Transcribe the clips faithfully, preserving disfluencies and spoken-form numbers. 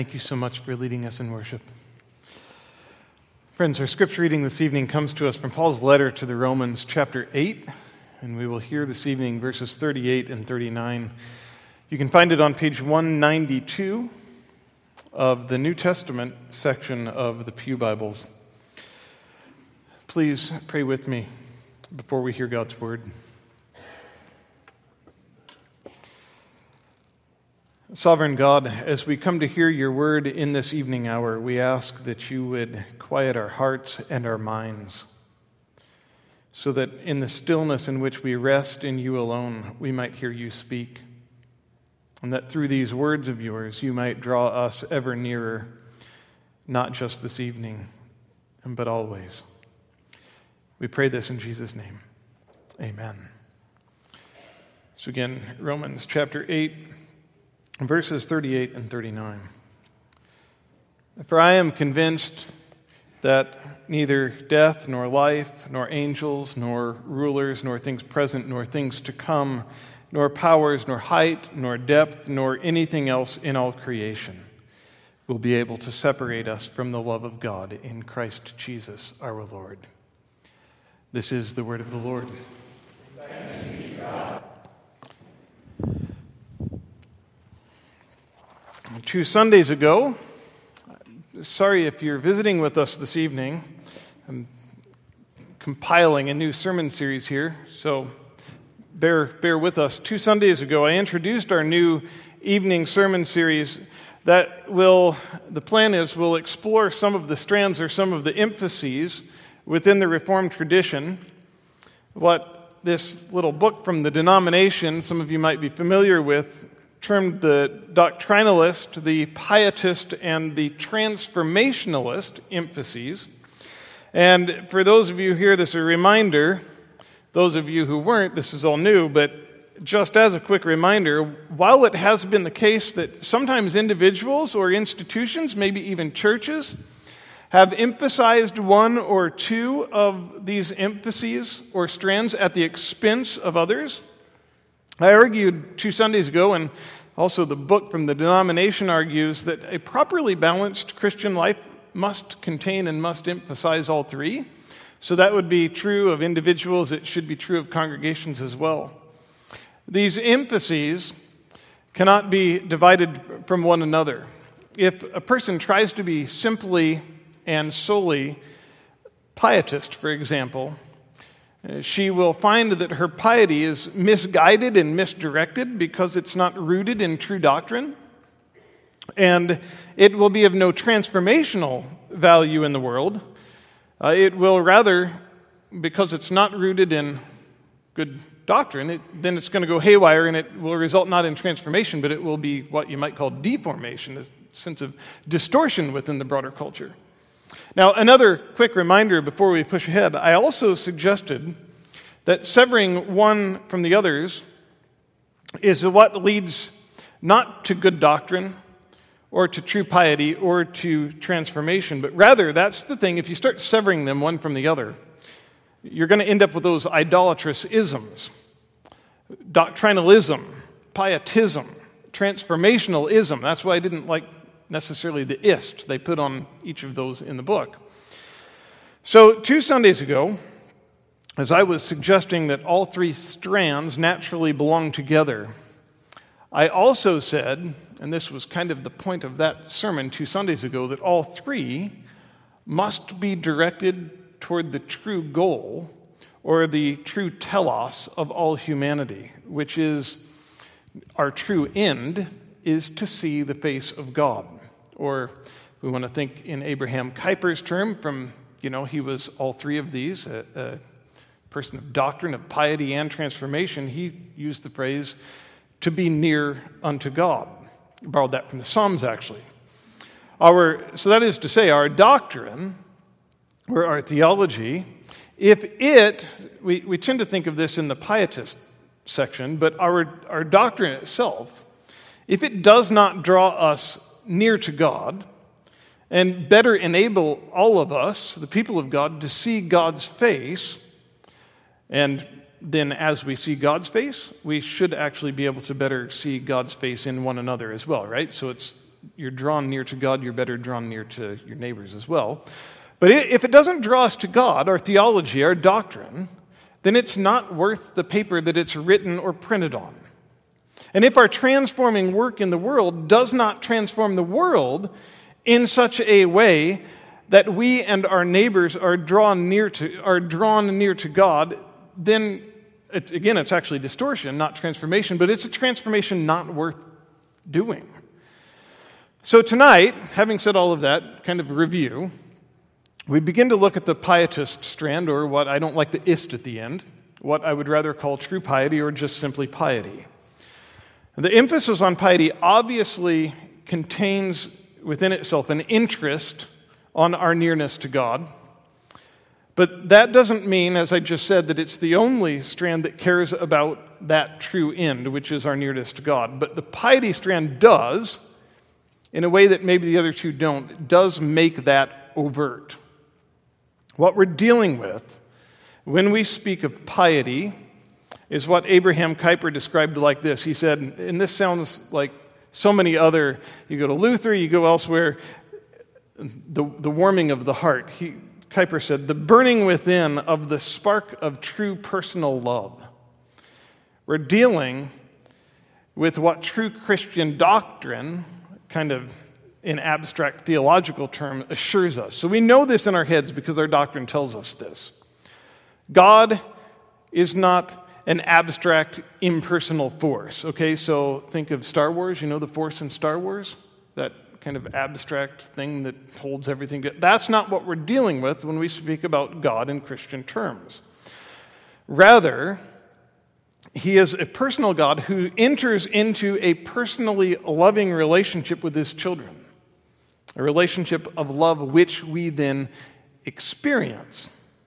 Thank you so much for leading us in worship. Friends, our scripture reading this evening comes to us from Paul's letter to the Romans, chapter eight, and we will hear this evening verses thirty-eight and thirty-nine. You can find it on page one ninety-two of the New Testament section of the Pew Bibles. Please pray with me before we hear God's word. Sovereign God, as we come to hear your word in this evening hour, we ask that you would quiet our hearts and our minds, so that in the stillness in which we rest in you alone, we might hear you speak, and that through these words of yours, you might draw us ever nearer, not just this evening, but always. We pray this in Jesus' name. Amen. So again, Romans chapter eight, verses thirty-eight and thirty-nine. For I am convinced that neither death, nor life, nor angels, nor rulers, nor things present, nor things to come, nor powers, nor height, nor depth, nor anything else in all creation will be able to separate us from the love of God in Christ Jesus our Lord. This is the word of the Lord. Thanks be to God. Two Sundays ago, sorry if you're visiting with us this evening, I'm compiling a new sermon series here, so bear, bear with us. Two Sundays ago, I introduced our new evening sermon series that will, the plan is, will explore some of the strands or some of the emphases within the Reformed tradition. What this little book from the denomination, some of you might be familiar with, termed the doctrinalist, the pietist, and the transformationalist emphases. And for those of you here, this is a reminder. Those of you who weren't, this is all new, but just as a quick reminder, while it has been the case that sometimes individuals or institutions, maybe even churches, have emphasized one or two of these emphases or strands at the expense of others, I argued two Sundays ago, and also the book from the denomination argues, that a properly balanced Christian life must contain and must emphasize all three. So that would be true of individuals. It should be true of congregations as well. These emphases cannot be divided from one another. If a person tries to be simply and solely pietist, for example, she will find that her piety is misguided and misdirected because it's not rooted in true doctrine. And it will be of no transformational value in the world. Uh, it will rather, because it's not rooted in good doctrine, it, then it's going to go haywire, and it will result not in transformation, but it will be what you might call deformation, a sense of distortion within the broader culture. Now, another quick reminder before we push ahead. I also suggested that severing one from the others is what leads not to good doctrine or to true piety or to transformation, but rather that's the thing. If you start severing them one from the other, you're going to end up with those idolatrous isms. Doctrinalism, pietism, transformationalism. That's why I didn't like necessarily the ist they put on each of those in the book. So two Sundays ago, as I was suggesting that all three strands naturally belong together, I also said, and this was kind of the point of that sermon two Sundays ago, that all three must be directed toward the true goal or the true telos of all humanity, which is our true end is to see the face of God. Or we want to think in Abraham Kuyper's term from, you know, he was all three of these, a, a person of doctrine, of piety, and transformation. He used the phrase, to be near unto God. He borrowed that from the Psalms, actually. Our, so that is to say, our doctrine, or our theology, if it, we, we tend to think of this in the pietist section, but our, our doctrine itself, if it does not draw us near to God and better enable all of us, the people of God, to see God's face, and then as we see God's face, we should actually be able to better see God's face in one another as well, right? So it's you're drawn near to God, you're better drawn near to your neighbors as well. But if it doesn't draw us to God, our theology, our doctrine, then it's not worth the paper that it's written or printed on. And if our transforming work in the world does not transform the world in such a way that we and our neighbors are drawn near to are drawn near to God, then it, again, it's actually distortion, not transformation, but it's a transformation not worth doing. So tonight, having said all of that kind of review, we begin to look at the pietist strand, or what I don't like the ist at the end, what I would rather call true piety or just simply piety. The emphasis on piety obviously contains within itself an interest on our nearness to God. But that doesn't mean, as I just said, that it's the only strand that cares about that true end, which is our nearness to God. But the piety strand does, in a way that maybe the other two don't, does make that overt. What we're dealing with when we speak of piety is what Abraham Kuyper described like this. He said, and this sounds like so many other, you go to Luther, you go elsewhere, the, the warming of the heart. He, Kuyper said, the burning within of the spark of true personal love. We're dealing with what true Christian doctrine, kind of in abstract theological term, assures us. So we know this in our heads because our doctrine tells us this. God is not an abstract, impersonal force. Okay, so think of Star Wars. You know the Force in Star Wars? That kind of abstract thing that holds everything together. That's not what we're dealing with when we speak about God in Christian terms. Rather, He is a personal God who enters into a personally loving relationship with His children, a relationship of love which we then experience.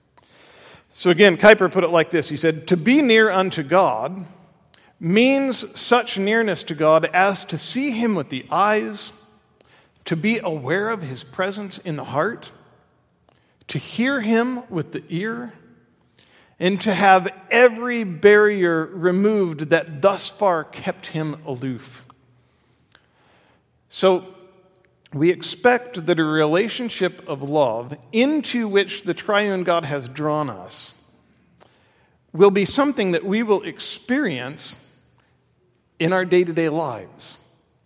So again, Kuyper put it like this. He said, to be near unto God means such nearness to God as to see Him with the eyes, to be aware of His presence in the heart, to hear Him with the ear, and to have every barrier removed that thus far kept Him aloof. So we expect that a relationship of love into which the triune God has drawn us will be something that we will experience in our day-to-day lives.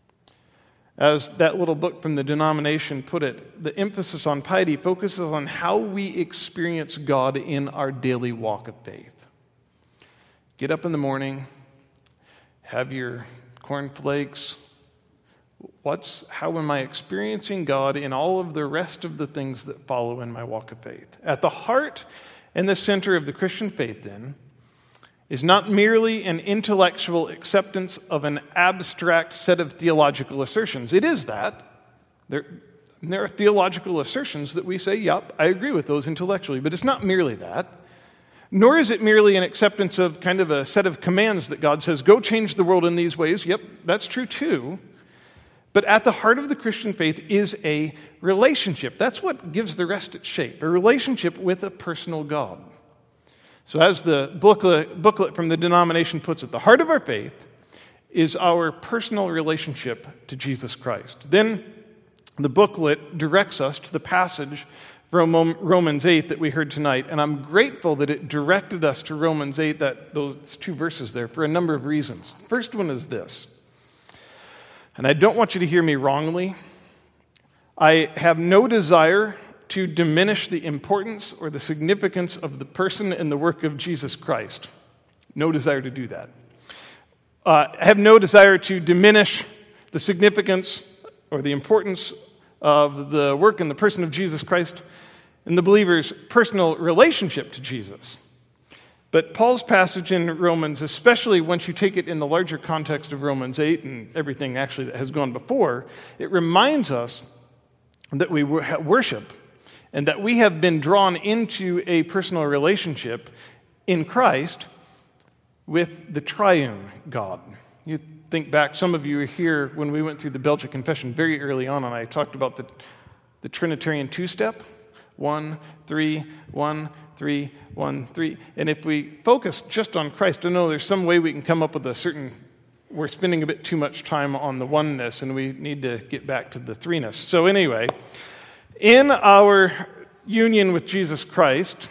As that little book from the denomination put it, the emphasis on piety focuses on how we experience God in our daily walk of faith. Get up in the morning, have your cornflakes. What's, how am I experiencing God in all of the rest of the things that follow in my walk of faith? At the heart and the center of the Christian faith, then, is not merely an intellectual acceptance of an abstract set of theological assertions. It is that. There, there are theological assertions that we say, yep, I agree with those intellectually, but it's not merely that. Nor is it merely an acceptance of kind of a set of commands that God says, go change the world in these ways. Yep, that's true too. But at the heart of the Christian faith is a relationship. That's what gives the rest its shape, a relationship with a personal God. So as the booklet, booklet from the denomination puts it, the heart of our faith is our personal relationship to Jesus Christ. Then the booklet directs us to the passage from Romans eight that we heard tonight, and I'm grateful that it directed us to Romans eight, that those two verses there, for a number of reasons. The first one is this, and I don't want you to hear me wrongly. I have no desire to diminish the importance or the significance of the person and the work of Jesus Christ. No desire to do that. Uh, I have no desire to diminish the significance or the importance of the work and the person of Jesus Christ and the believer's personal relationship to Jesus. But Paul's passage in Romans, especially once you take it in the larger context of Romans eight and everything actually that has gone before, it reminds us that we worship and that we have been drawn into a personal relationship in Christ with the triune God. You think back, some of you were here when we went through the Belgic Confession very early on, and I talked about the, the Trinitarian two-step. One, three, one, three, one, three. And if we focus just on Christ, I know there's some way we can come up with a certain we're spending a bit too much time on the oneness, and we need to get back to the threeness. So anyway, in our union with Jesus Christ,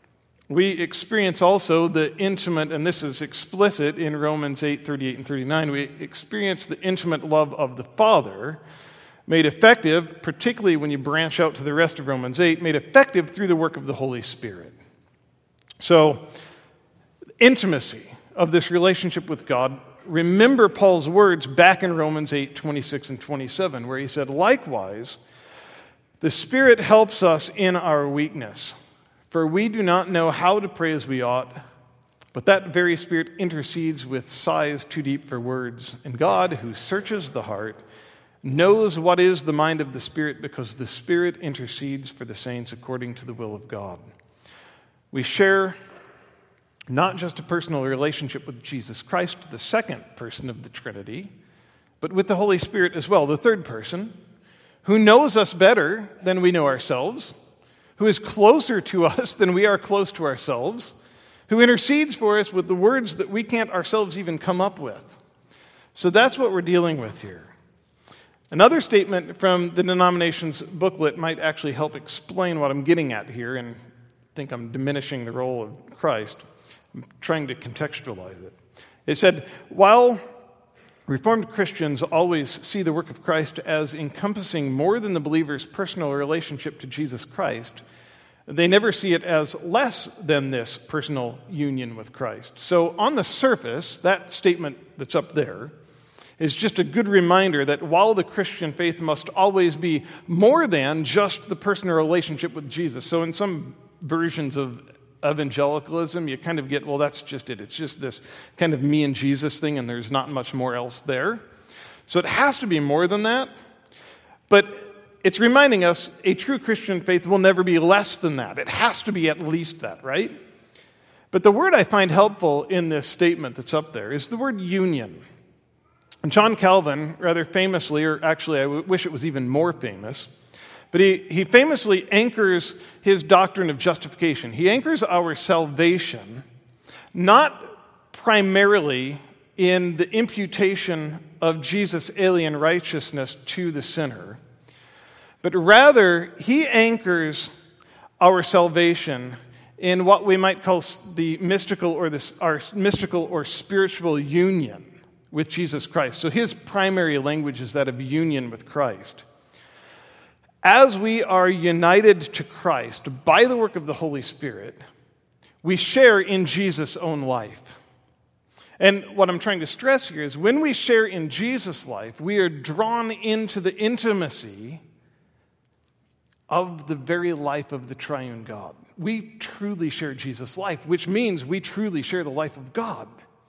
we experience also the intimate, and this is explicit in Romans eight, thirty-eight and thirty-nine, we experience the intimate love of the Father, made effective, particularly when you branch out to the rest of Romans eight, made effective through the work of the Holy Spirit. So, intimacy of this relationship with God, remember Paul's words back in Romans eight, twenty-six and twenty-seven, where he said, likewise, the Spirit helps us in our weakness, for we do not know how to pray as we ought, but that very Spirit intercedes with sighs too deep for words. And God, who searches the heart, knows what is the mind of the Spirit, because the Spirit intercedes for the saints according to the will of God. We share not just a personal relationship with Jesus Christ, the second person of the Trinity, but with the Holy Spirit as well, the third person, who knows us better than we know ourselves, who is closer to us than we are close to ourselves, who intercedes for us with the words that we can't ourselves even come up with. So that's what we're dealing with here. Another statement from the denomination's booklet might actually help explain what I'm getting at here, and I think I'm diminishing the role of Christ. I'm trying to contextualize it. It said, while Reformed Christians always see the work of Christ as encompassing more than the believer's personal relationship to Jesus Christ, they never see it as less than this personal union with Christ. So on the surface, that statement that's up there is just a good reminder that while the Christian faith must always be more than just the personal relationship with Jesus. So in some versions of evangelicalism, you kind of get, well, that's just it. It's just this kind of me and Jesus thing, and there's not much more else there. So it has to be more than that. But it's reminding us a true Christian faith will never be less than that. It has to be at least that, right? But the word I find helpful in this statement that's up there is the word union. And John Calvin, rather famously, or actually I wish it was even more famous, but he, he famously anchors his doctrine of justification. He anchors our salvation not primarily in the imputation of Jesus' alien righteousness to the sinner, but rather he anchors our salvation in what we might call the mystical or this, our mystical or spiritual union with Jesus Christ. So his primary language is that of union with Christ. As we are united to Christ by the work of the Holy Spirit, we share in Jesus' own life. And what I'm trying to stress here is when we share in Jesus' life, we are drawn into the intimacy of the very life of the triune God. We truly share Jesus' life, which means we truly share the life of God.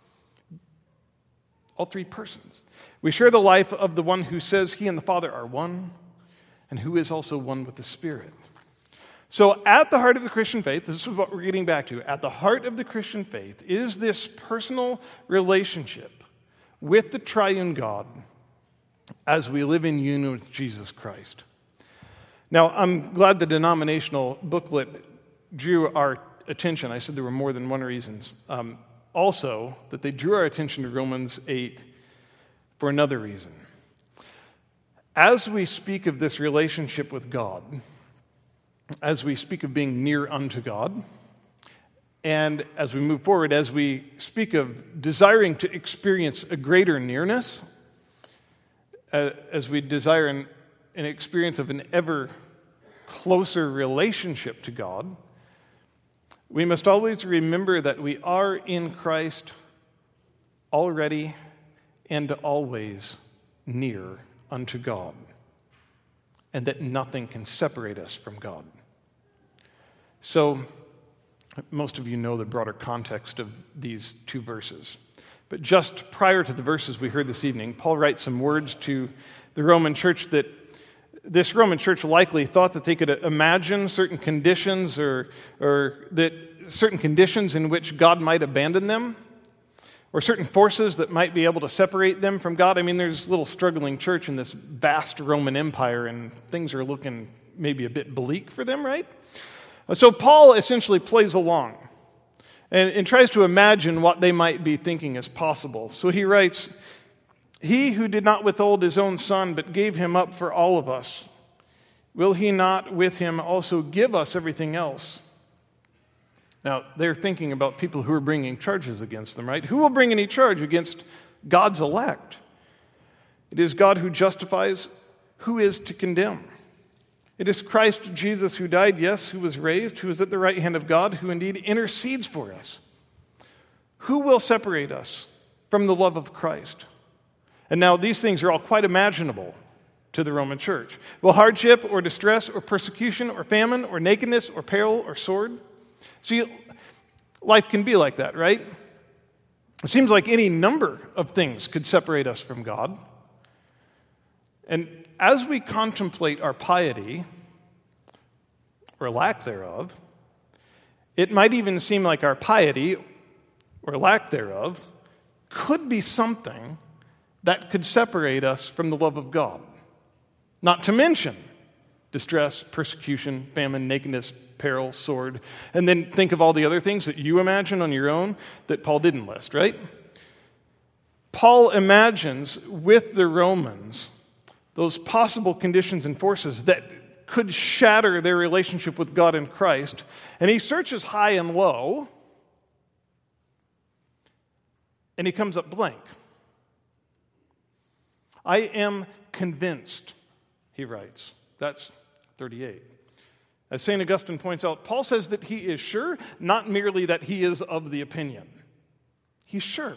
All three persons. We share the life of the one who says he and the Father are one, and who is also one with the Spirit. So at the heart of the Christian faith, this is what we're getting back to, at the heart of the Christian faith is this personal relationship with the triune God as we live in union with Jesus Christ. Now, I'm glad the denominational booklet drew our attention. I said there were more than one reasons. Um, also, that they drew our attention to Romans eight for another reason. As we speak of this relationship with God, as we speak of being near unto God, and as we move forward, as we speak of desiring to experience a greater nearness, uh, as we desire an, an experience of an ever closer relationship to God, we must always remember that we are in Christ already and always near unto God, and that nothing can separate us from God. So, most of you know the broader context of these two verses. But just prior to the verses we heard this evening, Paul writes some words to the Roman church that this Roman church likely thought that they could imagine certain conditions or, or that certain conditions in which God might abandon them, or certain forces that might be able to separate them from God. I mean, there's a little struggling church in this vast Roman Empire, and things are looking maybe a bit bleak for them, right? So Paul essentially plays along and, and tries to imagine what they might be thinking is possible. So he writes, "He who did not withhold his own son, but gave him up for all of us, will he not with him also give us everything else?" Now, they're thinking about people who are bringing charges against them, right? Who will bring any charge against God's elect? It is God who justifies. Who is to condemn? It is Christ Jesus who died, yes, who was raised, who is at the right hand of God, who indeed intercedes for us. Who will separate us from the love of Christ? And now these things are all quite imaginable to the Roman church. Will hardship or distress or persecution or famine or nakedness or peril or sword? See, life can be like that, right? It seems like any number of things could separate us from God. And as we contemplate our piety, or lack thereof, it might even seem like our piety, or lack thereof, could be something that could separate us from the love of God. Not to mention distress, persecution, famine, nakedness, peril, sword, and then think of all the other things that you imagine on your own that Paul didn't list, right? Paul imagines with the Romans those possible conditions and forces that could shatter their relationship with God in Christ, and he searches high and low, and he comes up blank. "I am convinced," he writes. That's thirty-eight. As Saint Augustine points out, Paul says that he is sure, not merely that he is of the opinion. He's sure.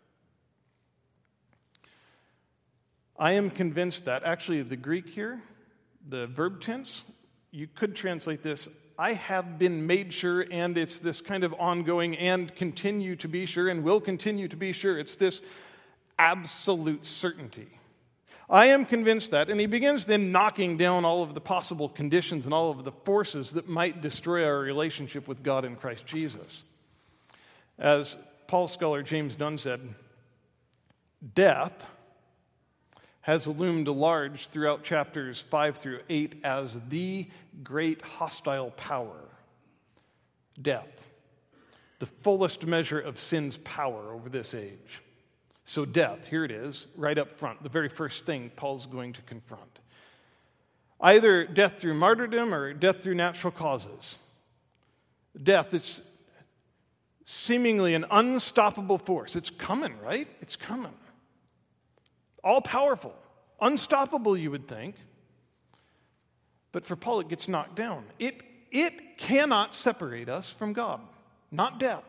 I am convinced that. Actually, the Greek here, the verb tense, you could translate this, I have been made sure, and it's this kind of ongoing and continue to be sure and will continue to be sure. It's this absolute certainty. I am convinced that. And he begins then knocking down all of the possible conditions and all of the forces that might destroy our relationship with God in Christ Jesus. As Paul scholar James Dunn said, death has loomed large throughout chapters five through eight as the great hostile power. Death, the fullest measure of sin's power over this age. So death, here it is, right up front, the very first thing Paul's going to confront. Either death through martyrdom or death through natural causes. Death is seemingly an unstoppable force. It's coming, right? It's coming. All-powerful, unstoppable, you would think. But for Paul, it gets knocked down. It, it cannot separate us from God, not death.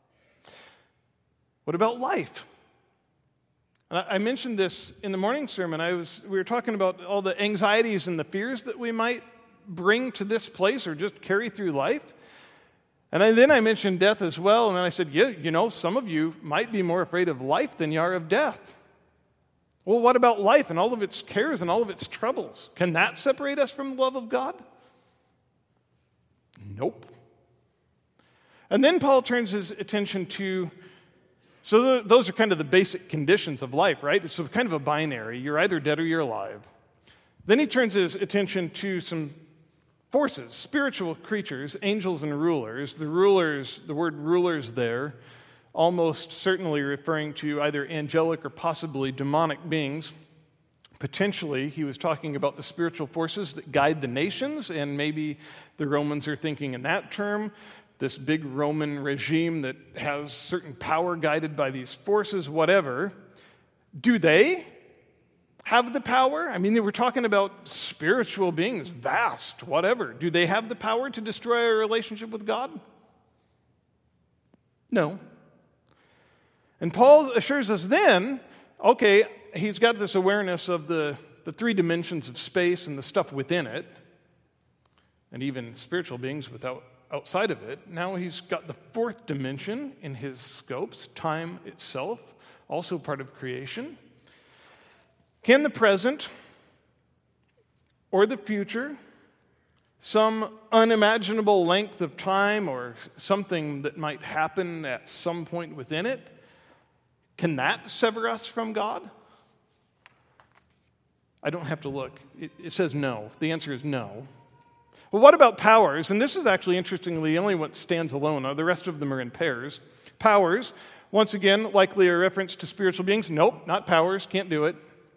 What about life? I mentioned this in the morning sermon. I was we were talking about all the anxieties and the fears that we might bring to this place or just carry through life. And I, then I mentioned death as well. And then I said, yeah, you know, some of you might be more afraid of life than you are of death. Well, what about life and all of its cares and all of its troubles? Can that separate us from the love of God? Nope. And then Paul turns his attention to, so those are kind of the basic conditions of life, right? It's kind of a binary. You're either dead or you're alive. Then he turns his attention to some forces, spiritual creatures, angels and rulers. The rulers, the word rulers there, almost certainly referring to either angelic or possibly demonic beings. Potentially, he was talking about the spiritual forces that guide the nations, and maybe the Romans are thinking in that term, this big Roman regime that has certain power guided by these forces, whatever. Do they have the power? I mean, they were talking about spiritual beings, vast, whatever. Do they have the power to destroy our relationship with God? No. And Paul assures us then, okay, he's got this awareness of the, the three dimensions of space and the stuff within it, and even spiritual beings without outside of it. Now he's got the fourth dimension in his scopes, time itself, also part of creation. Can the present or the future, some unimaginable length of time or something that might happen at some point within it, can that sever us from God? I don't have to look. It, it says no. The answer is no. Well, what about powers? And this is actually, interestingly, the only one that stands alone. The rest of them are in pairs. Powers, once again, likely a reference to spiritual beings. Nope, not powers, can't do it.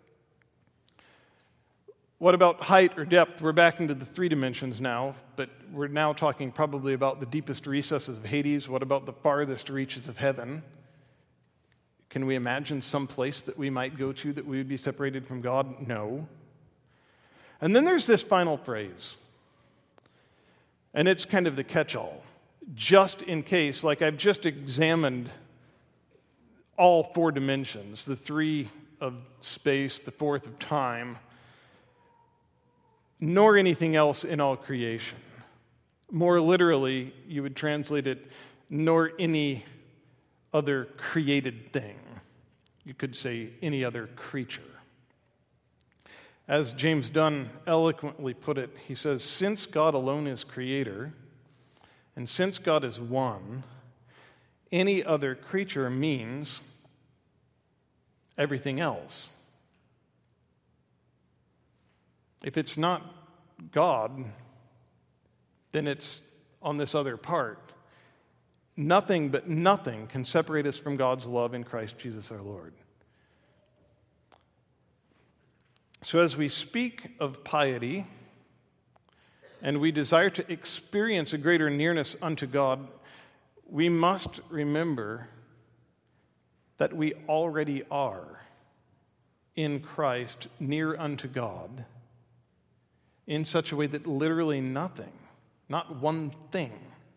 What about height or depth? We're back into the three dimensions now, but we're now talking probably about the deepest recesses of Hades. What about the farthest reaches of heaven? Can we imagine some place that we might go to that we would be separated from God? No. And then there's this final phrase, and it's kind of the catch-all. Just in case, like I've just examined all four dimensions, the three of space, the fourth of time, nor anything else in all creation. More literally, you would translate it, nor any other created thing. You could say any other creature. As James Dunn eloquently put it, he says, since God alone is creator, and since God is one, any other creature means everything else. If it's not God, then it's on this other part. Nothing but nothing can separate us from God's love in Christ Jesus our Lord. So as we speak of piety, and we desire to experience a greater nearness unto God, we must remember that we already are in Christ near unto God in such a way that literally nothing, not one thing,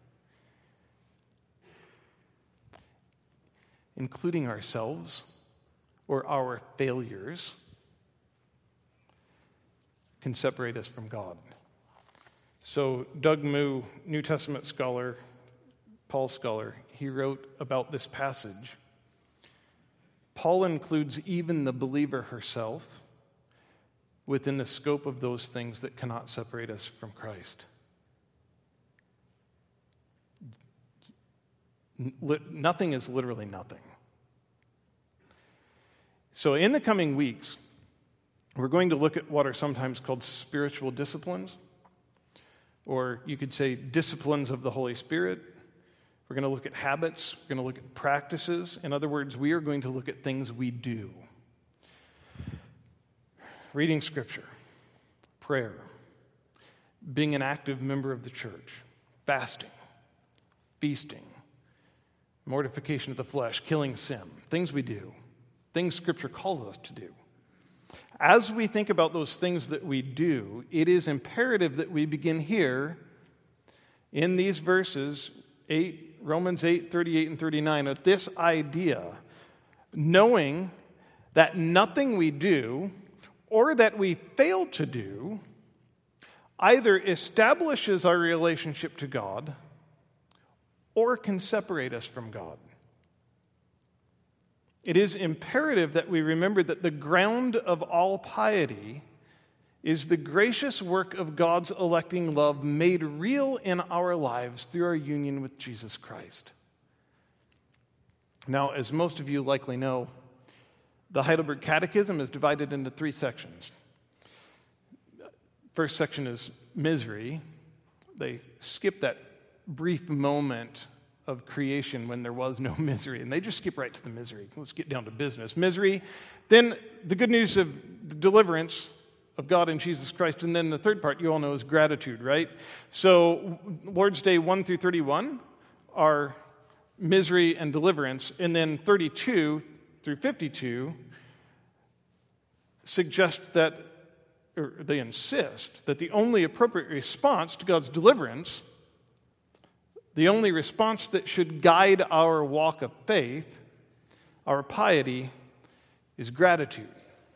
including ourselves or our failures, can separate us from God. So Doug Moo, New Testament scholar, Paul scholar, he wrote about this passage. Paul includes even the believer herself within the scope of those things that cannot separate us from Christ. Nothing is literally nothing. So in the coming weeks, we're going to look at what are sometimes called spiritual disciplines, or you could say disciplines of the Holy Spirit. We're going to look at habits. We're going to look at practices. In other words, we are going to look at things we do. Reading Scripture, prayer, being an active member of the church, fasting, feasting, mortification of the flesh, killing sin, things we do, things Scripture calls us to do. As we think about those things that we do, it is imperative that we begin here in these verses, eight, Romans eight, thirty-eight and thirty-nine, of this idea, knowing that nothing we do or that we fail to do either establishes our relationship to God or can separate us from God. It is imperative that we remember that the ground of all piety is the gracious work of God's electing love made real in our lives through our union with Jesus Christ. Now, as most of you likely know, the Heidelberg Catechism is divided into three sections. First section is misery. They skip that brief moment of creation when there was no misery, and they just skip right to the misery. Let's get down to business. Misery, then the good news of the deliverance of God in Jesus Christ, and then the third part you all know is gratitude, right? So Lord's Day one through thirty-one are misery and deliverance, and then thirty-two through fifty-two suggest that, or they insist, that the only appropriate response to God's deliverance, the only response that should guide our walk of faith, our piety, is gratitude.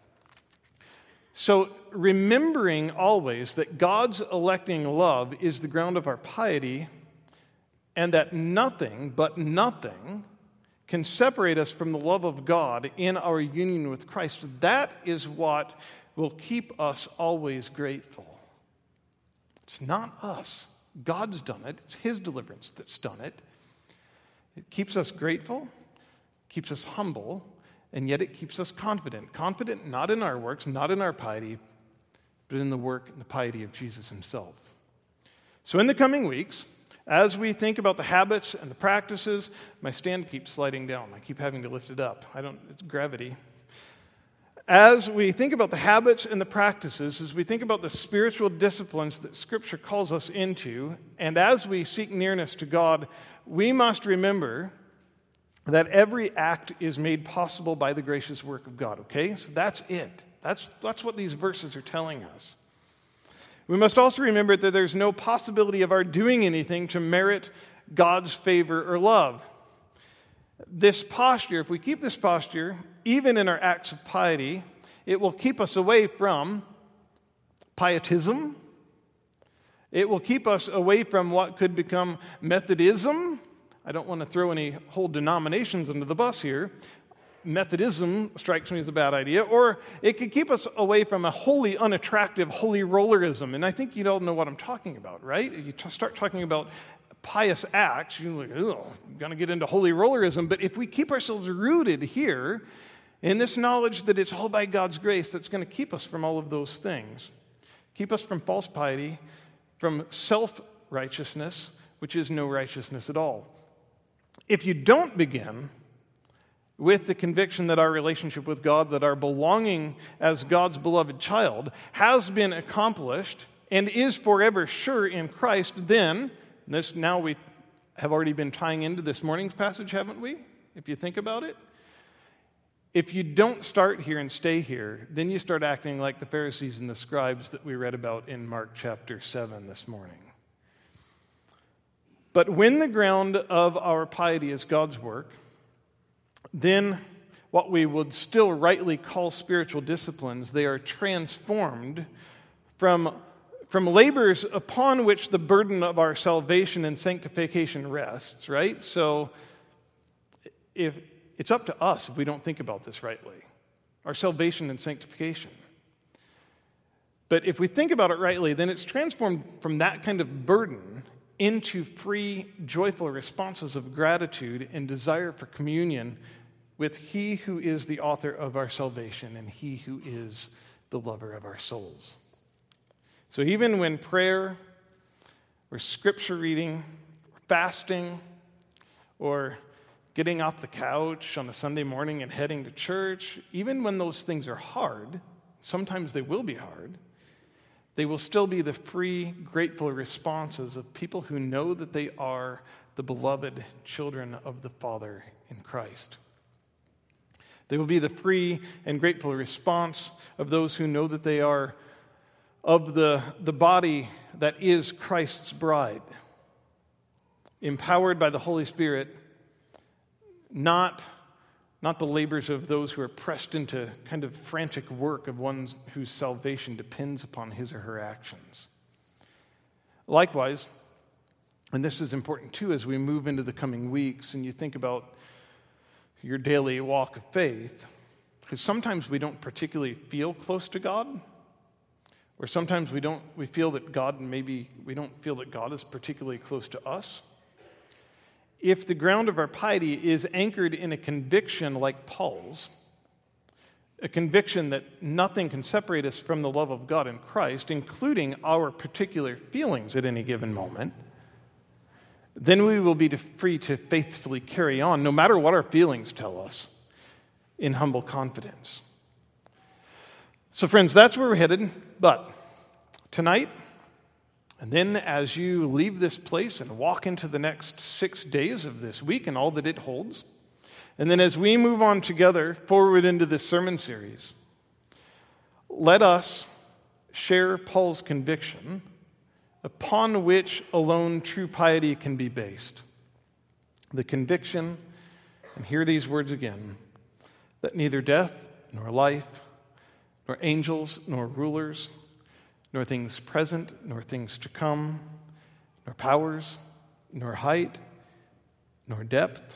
So remembering always that God's electing love is the ground of our piety, and that nothing but nothing can separate us from the love of God in our union with Christ, that is what will keep us always grateful. It's not us. God's done it. It's His deliverance that's done it. It keeps us grateful, keeps us humble, and yet it keeps us confident. Confident not in our works, not in our piety, but in the work and the piety of Jesus Himself. So in the coming weeks, as we think about the habits and the practices, my stand keeps sliding down. I keep having to lift it up. I don't, it's gravity. As we think about the habits and the practices, as we think about the spiritual disciplines that Scripture calls us into, and as we seek nearness to God, we must remember that every act is made possible by the gracious work of God, okay? So that's it. That's, that's what these verses are telling us. We must also remember that there's no possibility of our doing anything to merit God's favor or love. This posture, if we keep this posture, even in our acts of piety, it will keep us away from pietism. It will keep us away from what could become Methodism. I don't want to throw any whole denominations under the bus here. Methodism strikes me as a bad idea. Or it could keep us away from a wholly unattractive holy rollerism. And I think you all know what I'm talking about, right? You t- start talking about pious acts, you're like, oh, I'm going to get into holy rollerism. But if we keep ourselves rooted here in this knowledge that it's all by God's grace, that's going to keep us from all of those things. Keep us from false piety, from self-righteousness, which is no righteousness at all. If you don't begin with the conviction that our relationship with God, that our belonging as God's beloved child has been accomplished and is forever sure in Christ, then this now we have already been tying into this morning's passage, haven't we? If you think about it. If you don't start here and stay here, then you start acting like the Pharisees and the scribes that we read about in Mark chapter seven this morning. But when the ground of our piety is God's work, then what we would still rightly call spiritual disciplines, they are transformed from From labors upon which the burden of our salvation and sanctification rests, right? So if it's up to us if we don't think about this rightly, our salvation and sanctification. But if we think about it rightly, then it's transformed from that kind of burden into free, joyful responses of gratitude and desire for communion with He who is the author of our salvation and He who is the lover of our souls. So even when prayer or scripture reading or fasting or getting off the couch on a Sunday morning and heading to church, even when those things are hard, sometimes they will be hard, they will still be the free, grateful responses of people who know that they are the beloved children of the Father in Christ. They will be the free and grateful response of those who know that they are of the, the body that is Christ's bride, empowered by the Holy Spirit, not, not the labors of those who are pressed into kind of frantic work of one whose salvation depends upon his or her actions. Likewise, and this is important too as we move into the coming weeks and you think about your daily walk of faith, because sometimes we don't particularly feel close to God, or sometimes we don't. We feel that God, maybe we don't feel that God is particularly close to us. If the ground of our piety is anchored in a conviction like Paul's, a conviction that nothing can separate us from the love of God in Christ, including our particular feelings at any given moment, then we will be free to faithfully carry on, no matter what our feelings tell us, in humble confidence. So friends, that's where we're headed. But tonight, and then as you leave this place and walk into the next six days of this week and all that it holds, and then as we move on together forward into this sermon series, let us share Paul's conviction upon which alone true piety can be based. The conviction, and hear these words again, that neither death nor life, nor angels, nor rulers, nor things present, nor things to come, nor powers, nor height, nor depth,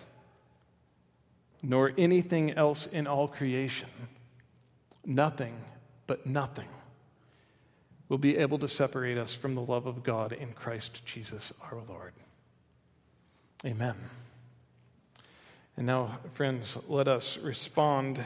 nor anything else in all creation, nothing but nothing will be able to separate us from the love of God in Christ Jesus our Lord. Amen. And now, friends, let us respond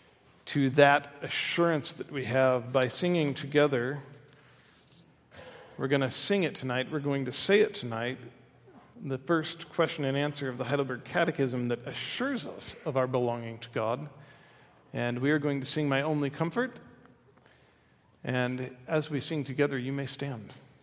to that assurance that we have by singing together We're going to sing it tonight. We're going to say it tonight. The first question and answer of the Heidelberg Catechism that assures us of our belonging to God. And we are going to sing My Only Comfort. And as we sing together, you may stand.